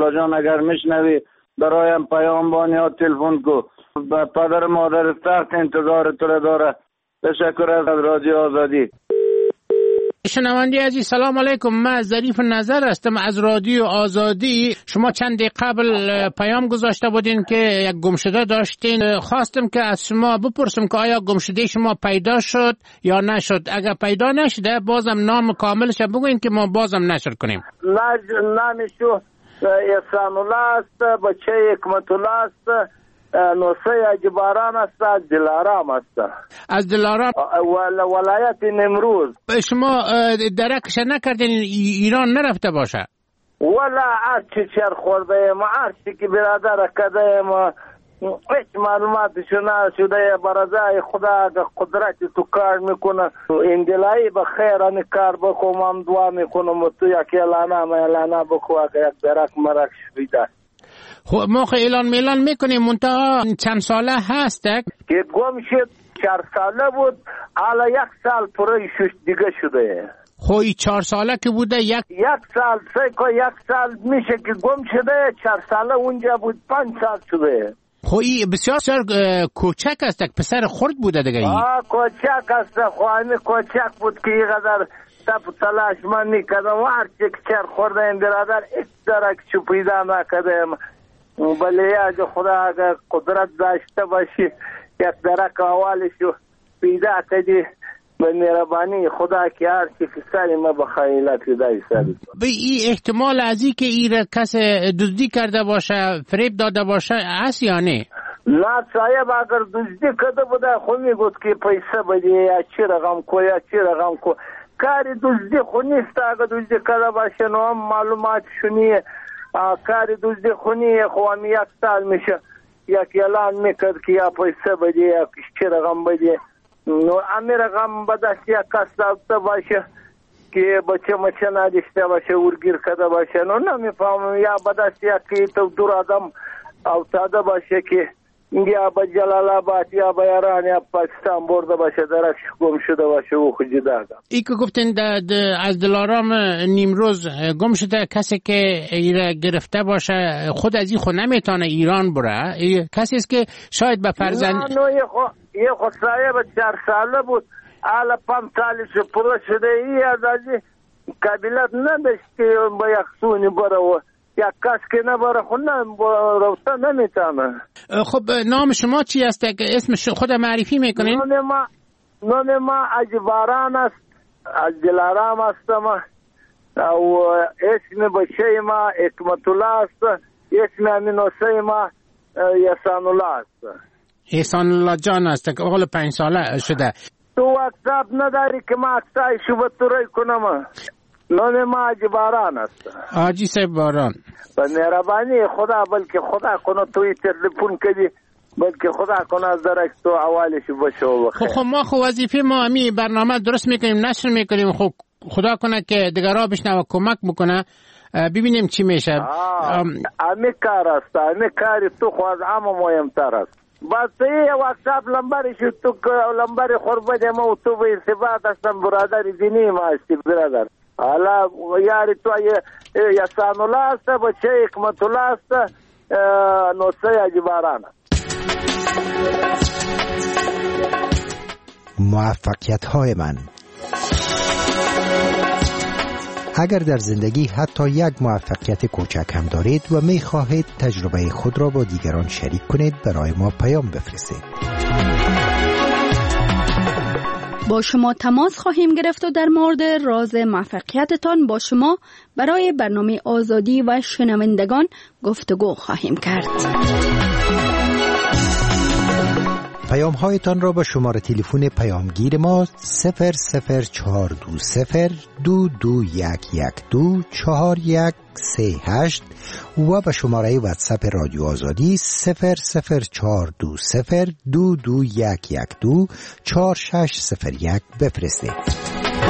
اسمالله جان اگر میشنوی برایم پیام بان یا تلفن کو. پدر مادر سخت انتظار تو داره. تشکر از رادیو آزادی. شنونده عزیز سلام علیکم. من ظریف نظر هستم از رادیو آزادی. شما چند دقیقه قبل پیام گذاشته بودین که یک گمشده داشتین. خواستم که از شما بپرسم که آیا گمشده شما پیدا شد یا نشد. اگر پیدا نشده بازم نام کاملش بگوین که ما بازم نشر کنیم. نامشو احسان الله است، بچه حکمت الله است، نوسه اجباران است، از دلارام است. از دلارام ولایت نیمروز. شما درکش نکردین ایران نرفته باشه؟ ولا هرچی چر خورده ایم، هرچی که برادر کده ایم، هیچ معلوماتشو نشده. برازای خدا قدرتی تو کار میکنه. اندلایی بخیر انی کار بخوام، هم دعا میکنم تو یک اعلانه بخوا که یک درک مرک شویده. خب ما اعلان میلان میکنیم منتها چند ساله هسته که گم شد. 4 ساله بود، حالا 1 سال پره دیگه شده. خوی 4 ساله که بوده یک سال سیکو 1 سال میشه که گم شده. 4 ساله اونجا بود، 5 سال شده. خوی بسیار کوچک است، پسر خرد بوده دیگه. کوچک است، خواهی کوچک بود که اینقدر تپ تلاش من میکردم و هرچی که چر خورده این برادر ایک درک چو پیدا نکردم. بله اگه خدا اگه قدرت داشته باشی یک درک اولشو پیدا کردی به مهربانی خدا که هر چی که سری ما بخیلت دایی سری. به این احتمال از این که این کس دزدی کرده باشه، فریب داده باشه هست یا نه؟ نه صاحب، اگر دزدی کرده بوده خو میگود که پیسه بدی یا چی رقم کو یا چی رقم کو. کاری دزدی خو نیست. اگر دزدی کرده باشه نو هم معلومات شونیه. کاری دزدی خو نیه. خو هم 1 سال میشه یک اعلان میکرد که یا پیسه بدی یا چی رقم بدی. نو امی رقم بدست یک کس داشته باشه که بچه مچه نداشته باشه، ورگیر کرده باشه. نو نمیفهمم. یا بدست یک تو دور آدم افتاده باشه که یا با جلال آباد یا با ایران یا پاکستان برده باشه، درش گم شده باشه او خود جدا. ای که گفتین از دلارام نیمروز گم شده کسی که ایره گرفته باشه خود از این خود نمیتونه ایران بره. کسی است که شاید به فرزند نه یه خود صاحب 4 ساله بود، حالا 5 سالش پره شده. ای از قبیلت نداشت که با یک سونی بره و یک کس که نباره خود رفته نمیتونه. خب نام شما چی است که اسم خود معرفی میکنین؟ نام ما اجباران است، از دلارام هستم و اسم بچه ما حکمت الله است، اسم امینوسه ما احسان الله است. احسان الله جان است که اقل 5 ساله شده. تو واتساپ نداری که ما اکتای شو بطوری کنم؟ نام ما اجباران است. آجی صاحب باران. به مهربانی خدا، بلکه خدا کنه توی تلفن کدی، بلکه خدا کنه از درک تو اولش باشه و بخیر. خب ما وظیفه ما امی برنامه درست میکنیم، نشر میکنیم. خب خدا کنه که دیگرها بشنوه کمک بکنه، ببینیم چی میشه. امی کار است، امی کاری تو خواهد اما مهمتر است. بس یه واتساپ لمبری شد تو لمبری خوربه ما و تو به ارتباط هستم. برادر دینی ما هستی برادر. حالا یاری تو احسان الله است، بچه حکمت الله است، نوسه اجباران. موفقیت‌های من. اگر در زندگی حتی یک موفقیت کوچک هم دارید و می خواهید تجربه خود را با دیگران شریک کنید، برای ما پیام بفرستید. با شما تماس خواهیم گرفت و در مورد راز موفقیتتان با شما برای برنامه آزادی و شنوندگان گفتگو خواهیم کرد. پیام هایتان را به شماره تلفن پیامگیر ما 0042022112413 و به شماره واتساپ رادیو آزادی 0042211240601 بفرستید.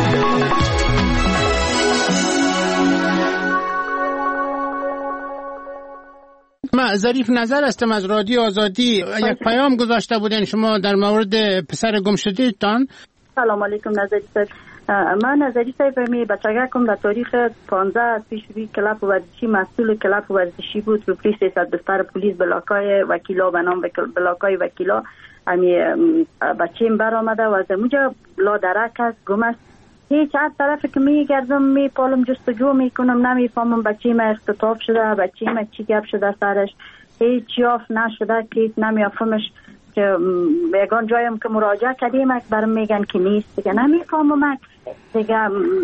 من ظریف نظر هستم از رادیو آزادی. یک پیام گذاشته بودین شما در مورد پسر گم شده تان. سلام علیکم نظر صاحب. من نظری صاحب می بچگکم در تاریخ 15 پیش روی کلاب ورزشی مسئول کلاب ورزشی بود رو پلیس 300 بستر پلیس بلاکای وکیلا به نام بلاکای وکیلا امی بچیم بر آمده و از اونجا لا درک است گم است. هیچ هر طرف که میگردم میپالم جستجو میکنم نمیفهمم بچیم اختطاف شده بچیم چی گپ شده سرش هیچ یافت نشده که نمیافهمش که یگان جایم که مراجعه کردیم برام میگن که نیست دیگه نمیفهمم دیگه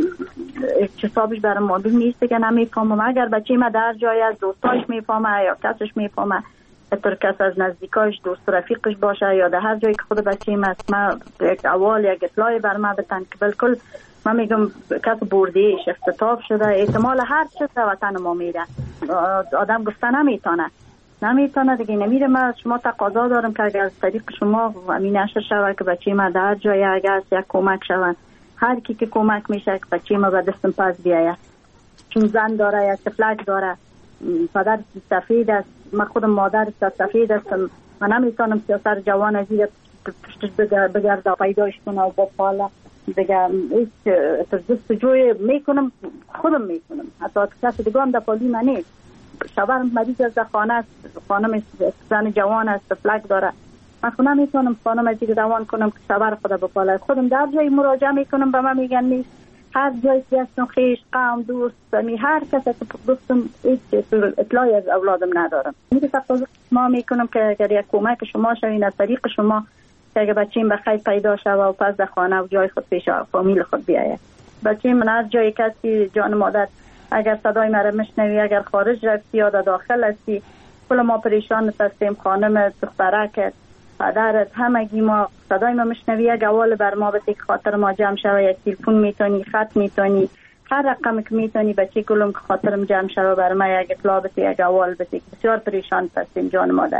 حسابش برام معلوم نیست دیگه نمیفهمم اگر بچه ما در جای از دوستاش میفهمه یا کسش میفهمه اتر کس از نزدیکاش دوست رفیقش باشه یا در هر جایی که خود بچه ما است ما یک اول یک اطلاعی بر ما بتن که بالکل ما میگم کس بردیش اختطاف شده احتمال هر چیز در وطن ما میره آدم گفته نمیتونه دیگه نمیره. ما شما تقاضا دارم که اگر از طریق شما همین نشر شود که بچه ما در جای اگر یک کمک شود هر کی که کمک میشه که بچه ما به دستم پس بیاید چون زن داره یا تفلک داره پدر سفید است من خودم مادر سفید هستم من نمیتونم سیاسر جوان ازیر پشتش بگرده پیداش کنه و با پاله دیگه هیچ جستجوی میکنم خودم میکنم حتی کسی دیگه هم در پالی من نیست شوهرم مریض از خانه است خانم زن جوان است فلک داره من خودم نمیتونم خانم از دیگه دوان کنم که شوهر خدا بپاله خودم در جایی مراجعه میکنم به من میگن نیست هر جایی که هستم خیش قوم دوست هر کسی که گفتم هیچ اطلاعی از اولادم ندارم میگه تقاضا ما میکنم که اگر یک کمک شما شوین از طریق شما که اگر بچه‌ام بخیر پیدا شود و پس در خانه و جای خود پیش فامیل خود بیاید بچه‌م من هر جایی کسی جان مادر اگر صدای مرا میشنوی اگر خارج رفتی یا داخل هستی کل ما پریشان هستیم خانم دخترک پدرت همگی ما صدای ما میشنوی یک اول بر ما بده که خاطر ما جمع شوه یک تلفن میتونی خط میتونی هر رقم که میتونی بچه کلم که خاطرم جمع شوه بر ما یک اطلاع بده یک اول بده بسیار پریشان هستیم جان مادر.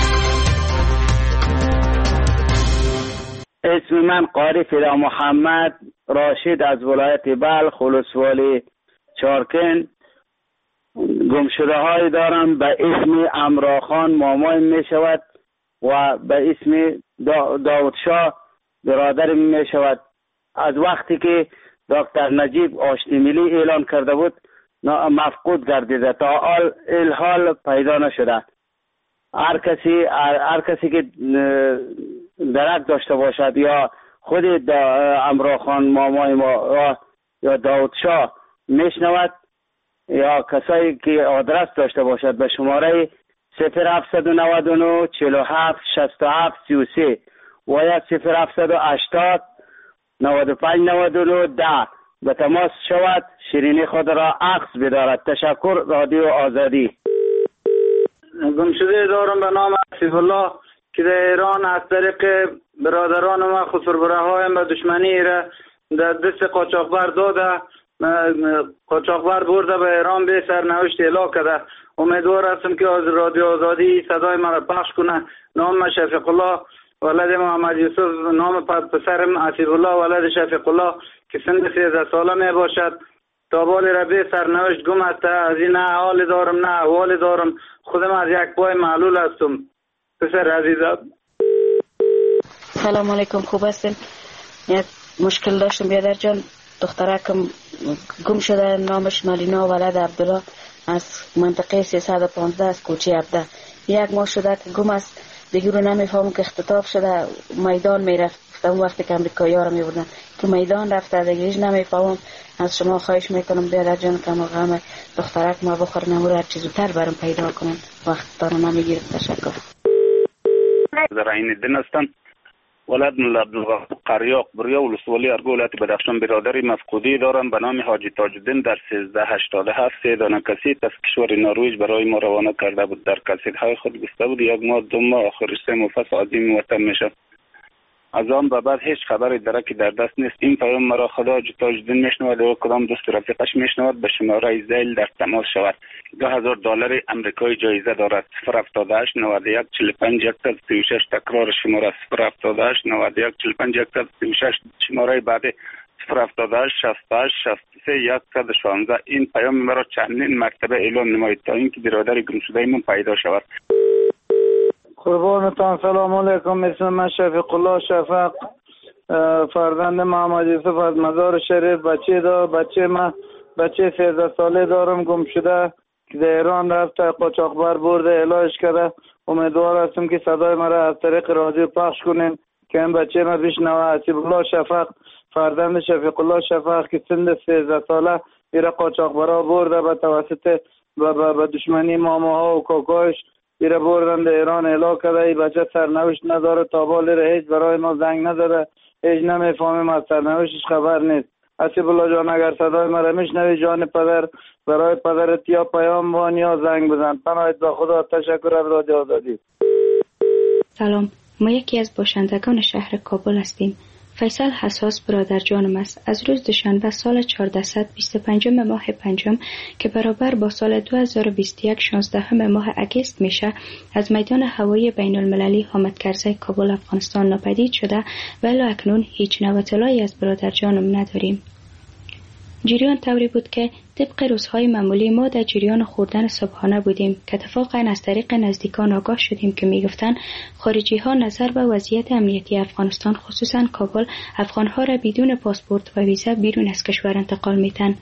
اسم من قاری فدا محمد راشد از ولایت بلخ ولسوالی چارکن گمشده های دارم به اسم امراخان مامایم می شود و به اسم داودشاه برادرم می شود. از وقتی که دکتر نجیب آشتی ملی اعلان کرده بود مفقود گردیده تا الحال پیدا نشده. هر کسی که درک داشته باشد یا خود امراخان مامای ما یا داودشاه میشنود یا کسایی که آدرس داشته باشد به شماره 0799 47 67 33 و یا 0780 95 99 10 به تماس شود شیرینی خود را عکس بدارد. تشکر رادیو آزادی. گمشده دارم به نام عفیف الله که در ایران از طریق برادران ما خسربره هایم به دشمنی را در دست قاچاقبر داده قاچاقبر برده به ایران به سرنوشت اعلام کرده. امیدوار هستم که از رادیو آزادی صدای من را پخش کنه. نام شفیق الله ولد محمد یوسف نام پسرم عفیف الله ولد شفیق الله که سن 13 ساله می باشد تا بالی را به سرنوشت گم است. از این نه حال دارم نه احوال دارم خودم از یک پای معلول هستم. پسر عزیزم سلام علیکم خوب هستین؟ یک مشکل داشتم بیادر جان دخترکم گم شده نامش مالینا ولد عبدالله از منطقه 315 از کوچه عبده یک ماه شده که گم است دیگه رو نمیفهمم که اختطاف شده میدان میرفت اون وقتی که امریکایی ها رو میبردن تو میدان رفته دیگه هیچ نمیفهمم. از شما خواهش میکنم بیادر جان که غم دخترک ما بخور نمور هر چیزو تر برام پیدا کنن وقت دارم نمیگیرم. تشکر. در این دن هستم ولد ملا عبدالغفور قریاق بریا ولسوالی ارگو ولایت بدخشان برادری مفقودی دارم به نام حاجی تاج‌الدین در 1387 سه دانه کاسیت از کشور نروژ برای ما روانه کرده بود. در کاسیت های خود گفته بود یک ماه دو ماه آخرش 3 مفصل عظیم وطن میشه. از آن به بعد هیچ خبری درکی در دست نیست. این پیام مرا خدا حاجی تاج‌الدین میشنود و کدام دوست رفیقش میشنود به شماره زیل در تماس شود. $2000 امریکایی جایزه دارد. 078 91 45 136 تکرار شماره 078 91 45 136 شماره بعد 078 68 63 116. این پیام مرا چندین مرتبه اعلام نمایید تا اینکه برادر گمشده من پیدا شود. قربانتان سلام علیکم. اسم من شفیق الله شفق فرزند محمد یوسف از مزار شریف بچه بچه 13 ساله دارم گم شده که در ایران رفته، قاچاقبر برده علاج کرده. امیدوار هستم که صدای مرا از طریق رادیو پخش کنین که این بچه ما بشنوه. حسیب الله شفق فرزند شفیق الله شفق که سن 13 ساله ایره قاچاقبرا برده به توسط به دشمنی ماماها و کاکاش ایره بردن در ایران اعلام کرده. این بچه سرنوشت نداره، تا بالی هیچ برای ما زنگ نداره، هیچ نمیفهمیم از سرنوشتش خبر نیست. حسیب الله جان اگر صدای مرا میشنوی جان پدر، برای پدرت یا پیام وان یا زنگ بزن. پناهت به خدا. تشکر از رادیو آزادی. سلام، ما یکی از باشندگان شهر کابل هستیم. فیصل حساس برادر جانم است. از روز دوشنبه سال 1425 ماه پنجم که برابر با سال 2021 16 ماه اگست میشه، از میدان هوایی بین المللی حامد کرزی کابل افغانستان ناپدید شده و الی اکنون هیچ نوع اطلاعی از برادر جانم نداریم. جریان طوری بود که طبق روزهای معمولی ما در جریان خوردن صبحانه بودیم که اتفاقا از طریق نزدیکان آگاه شدیم که میگفتند خارجی ها نظر به وضعیت امنیتی افغانستان خصوصا کابل افغانها را بدون پاسپورت و ویزا بیرون از کشور انتقال میتن.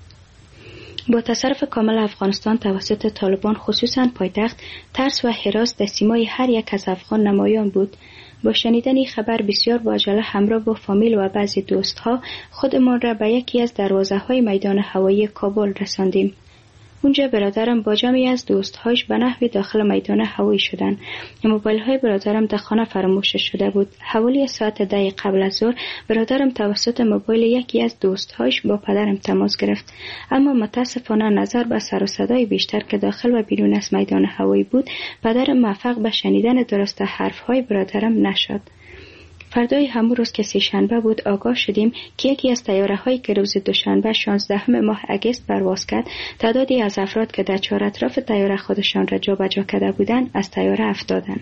با تصرف کامل افغانستان توسط طالبان خصوصا پایتخت، ترس و هراس در سیمای هر یک از افغان نمایان بود. با شنیدن این خبر بسیار با عجله همراه با فامیل و بعضی دوستها خودمان را به یکی از دروازه‌های میدان هوایی کابل رساندیم. اونجا برادرم با جمعی از دوستهاش به نحوی داخل میدان هوایی شدند. موبایل‌های برادرم در خانه فراموش شده بود. حوالی ساعت 10 قبل از ظهر برادرم توسط موبایل یکی از دوستهاش با پدرم تماس گرفت، اما متاسفانه نظر به سر و صدای بیشتر که داخل و بیرون از میدان هوایی بود، پدرم موفق به شنیدن درست حرف‌های برادرم نشد. فردای همون روز که سه‌شنبه بود آگاه شدیم که یکی از طیاره‌هایی که روز دوشنبه 16 ماه اگست پرواز کرد، تعدادی از افراد که در چهار اطراف طیاره خودشان را جابجا کرده بودند از طیاره افتادند.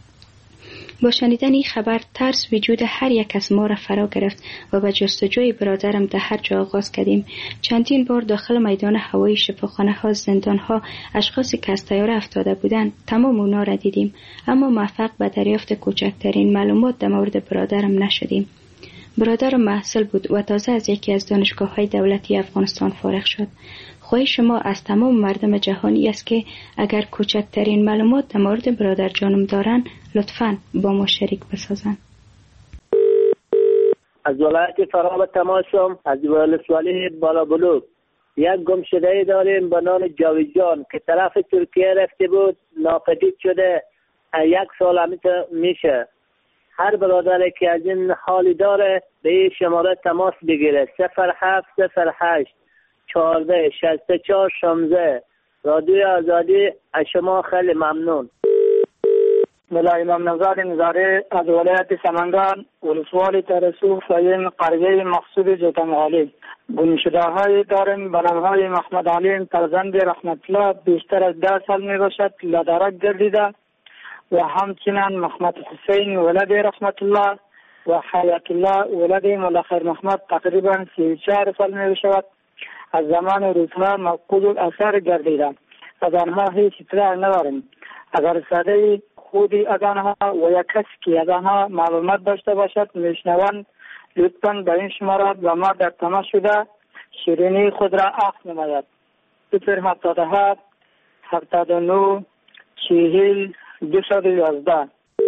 با شنیدن این خبر ترس وجود هر یک از ما را فرا گرفت و به جستجوی برادرم در هر جا آغاز کردیم. چندین بار داخل میدان هوایی، شفاخانه ها، زندان ها، اشخاصی که از طیاره افتاده بودند تمام اونا را دیدیم، اما موفق به دریافت کوچکترین معلومات در مورد برادرم نشدیم. برادرم محصل بود و تازه از یکی از دانشگاه‌های دولتی افغانستان فارغ شد. خواهش شما از تمام مردم جهانی است که اگر کوچکترین معلومات در مورد برادر جانم دارن لطفاً با ما شریک بسازن. از ولایت فرا تماس شدم، از ولسوالی بالا بلوک. یک گمشده داریم به نام جاویدجان که طرف ترکیه رفته بود، ناپدید شده. 1 سال میشه. هر برادری که از این حالی داره به این شماره تماس بگیره. 0708 14 64 16. رادیو آزادی. از شما خیلی ممنون. ملا امام نزار نزاره از ولایت سمنگان، ولسوالی ترسوف و این قریه مقصود جوتمغالی. گمشده های داریم به نامهای محمد علیم فرزند رحمت الله، بیشتر از 10 سال می باشد لدرک گردیده، و همچنین محمد حسین ولد رحمت الله و حیات الله ولد مولا خیر محمد تقریبا 34 سال می باشد. از زمان روزها مفقود الاثر گردیده. از آنها هیچ اطلاع نداریم. اگر صدای خودی از آنها و یک کسی که از آنها معلومات داشته باشد میشنوند، لطفاً به این شمارات و ما در تماس شده شیرینی خود را عفو نماید. 077 79 40 211.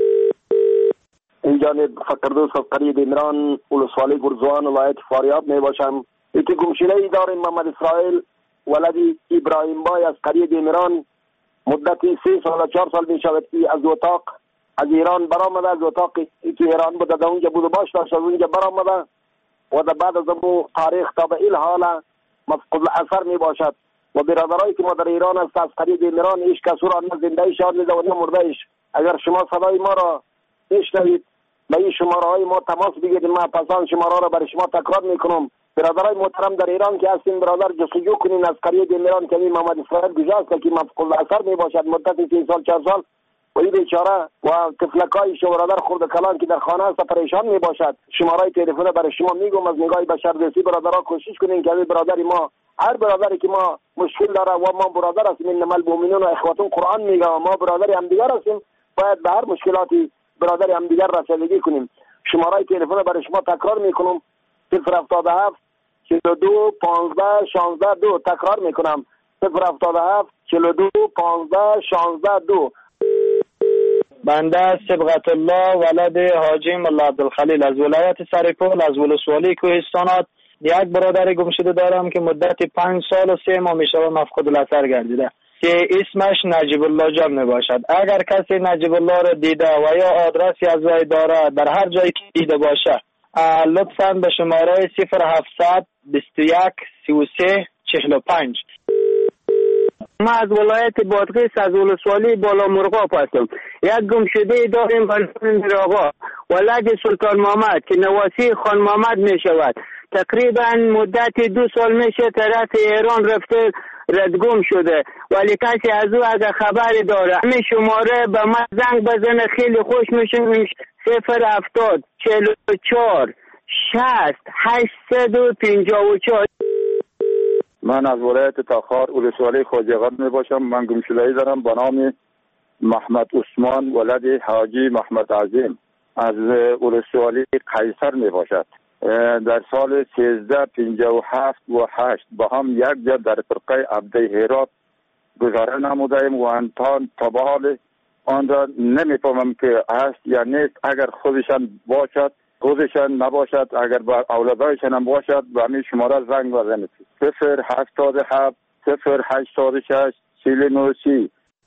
این جانب فقردوس از قریه دیمران، ولسوالی گرزوان، ولایت فاریاب می باشم. یکی گمشده ای داریم محمد اسرائیل ولدی ابراهیم بای از قریه دیمران. مدتی 3 سال 4 سال می شود که از اتاق از ایران برآمده، از اتاقی که ایران بوده در اونجا بود و باش داشت، از اونجا برآمده و در بعد از اون تاریخ تا به این حال مفقود الاثر می باشد. و برادرایی که ما در ایران است از قریه دیمران هیچ کس را نه زنده شاد نیده و نه مرده ایش. اگر شما صدای ما را بشنوید به این شماره های ما تماس بگیرید. ما پسان شماره را برای شما تکرار میکنم. برادرای محترم در ایران که هستین برادر جستجو کنین از قریه دیمران که محمد اسرائیل گذاشت که مفقود الاثر می باشد مدت 3 سال 4 سال و این بیچاره و طفلکای شو برادر خرد کلان که در خانه است پریشان می باشد. شماره تلفن برای شما میگم از نگاه بشردوستی برادرها کوشش کنین که برادری ما، هر برادری که ما مشکل داره و ما برادر هستیم، انما المؤمنون اخوة قرآن میگه ما برادری هم دیگر هستیم، باید به هر مشکلاتی برادری هم دیگر رسیدگی کنیم. شماره تلفن برای شما تکرار میکنم 077 42 15 16 2. تکرار میکنم 077 42 15 16 2. بنده صبغت الله ولد حاجی ملا عبدالخلیل از ولایت سرپل از ولسوالی کوهستانات یک برادر گم شده دارم که مدت 5 سال و 3 ماه میشه مفقود الاثر گردیده که اسمش نجیب الله جان می باشد. اگر کسی نجیب الله را دیده و یا آدرسی از وی داره در هر جایی که دیده باشه لطفاً به شماره 0700 21 33 45. ما از ولایت بادغیس از ولسوالی بالا مرغاب هستم. یک گمشده داریم به نام میرآقا ولد سلطان محمد که نواسی خان محمد می شود. تقریبا مدت 2 سال میشه طرف ایران رفته ردگم شده ولی کسی از او اگر خبری داره همین شماره به من زنگ بزنه خیلی خوش میشه. 070 44 60 854. من از ولایت تاخار ولسوالی خوجقان می باشم. من گمشده‌ای دارم به نام محمد عثمان ولد حاجی محمد عظیم از ولسوالی قیصر می باشد. در سال 1357 و 8 با هم یک جا در فرقه عبده هرات گذاره نمودیم و انتان تبال آن را نمیفهمم که هست یا نیست. اگر خودشان باشد خودشان نباشد اگر با اولادایشان هم باشد و همین شماره زنگ بزنید 077 086 4930.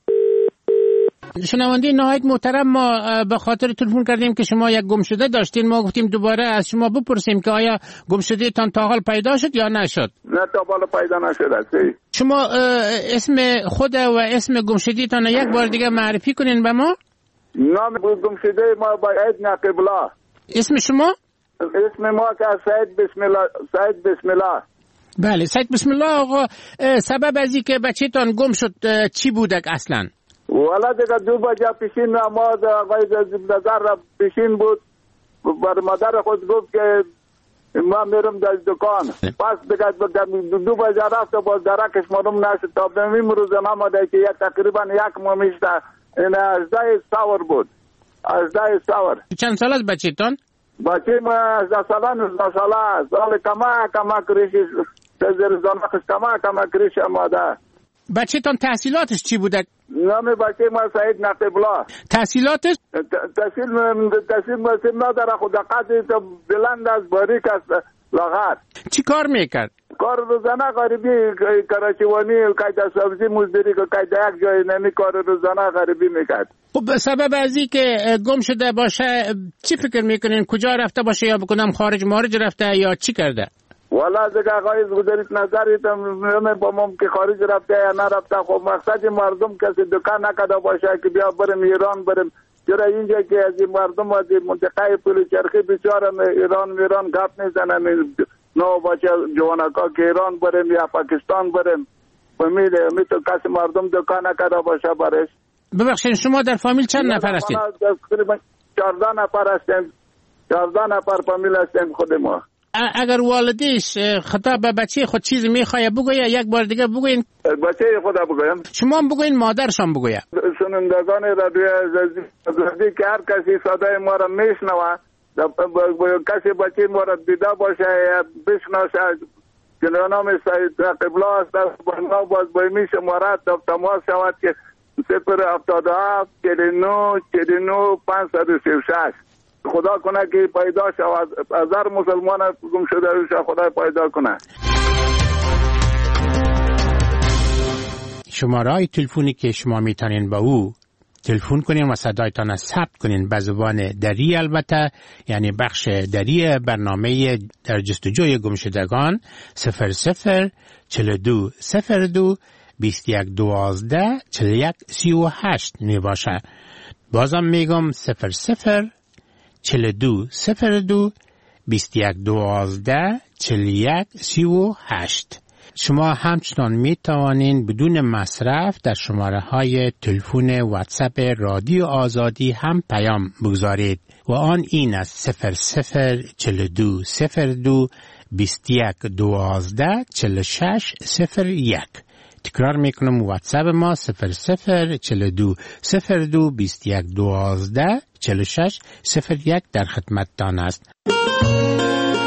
شنونده نهایت محترم، ما به خاطر تلفن کردیم که شما یک گمشده داشتین. ما گفتیم دوباره از شما بپرسیم که آیا گمشده تان تا حال پیدا شد یا نشد؟ نه تا حال پیدا نشد. شما اسم خود و اسم گمشده تان یک بار دیگه معرفی کنین به ما. نام گمشده ما باید نقیب الله. اسم شما؟ اسم ما که سید بسم الله. سید بسم الله. بله سید بسم الله. آقا سبب از اینکه بچه‌تان گم شد چی بودک اصلا؟ والا دیگه 2 بجه پیشین نماز آقای نظر را پیشین بود. بر مادر خود گفت که ما میرم در دکان. پس دیگه 2 بجه رفت و باز درکش معلوم نشد. تا به این روز نماده که تقریبا 1 ماه میشته. این 18 سور بود. 18 سور. چند سال از بچه‌تان؟ بچه ما 18 ساله 19 ساله. سال کما کریشی زرزانخش کما کریشی ماده. بچه‌تان تحصیلاتش چی بوده؟ نام بچه ما سعید نقیب الله. تحصیلاتش؟ تحصیل نداره خود قدری تو بلند از باریک است لاغر. چی کار میکرد؟ کار روزانه غریبی کراچیوانی قید سبزی مزدوری که قید یک جای نمی کار روزانه غریبی میکرد. خب سبب از این که گم شده باشه چی فکر میکنین؟ کجا رفته باشه یا بکنم خارج رفته یا چی کرده؟ والا دیگه آقای گذارید نظریت میبامم که خارج رفته یا نرفته. خب مقصد مردم کسی دکان نکده باشه که بیا بریم ایران بریم. چرا اینجا که از این مردم از این منطقه پل چرخی بیچاره ایران گپ میزنن نو باشه جوانکا که ایران بریم یا پاکستان بریم. می تو کسی مردم دکان نکده باشه برش. ببخشید شما در فامیل چند نفر هستید؟ تقریبا 14 نفر هستیم. 14 نفر فامیل هستیم خود ما. اگر والدیش خطاب به بچه خود چیزی میخواه بگویه یک بار دیگه بگوین. بچه خود بگویم. شما هم بگوین مادرشان بگویه. شنوندگان رادیو عزیزی که هر کسی صدای ما را میشنوه کسی بچه ما را دیده باشه یا بشناسه که نام سید نقیب الله است باز باید شماره تماس شود که 077 49 49 536. خدا کنه که پیدا شود. از هر مسلمان گم شده روش خدا پیدا کنه. شماره تلفنی که شما میتونین با او تلفن کنین و صدایتان ثبت کنین به زبان دری، البته یعنی بخش دری برنامه در جستجوی گمشدگان 00 42 02 21 12 41 38 می باشه. بازم میگم 00 42 02 21 12 41 38. شما همچنان می توانین بدون مصرف در شماره های تلفن واتساپ رادیو آزادی هم پیام بگذارید و آن این است 00 42 02 21 12 46 01. تکرار میکنم واتساپ ما 0042 02 21 12 46 01 در خدمتتان است.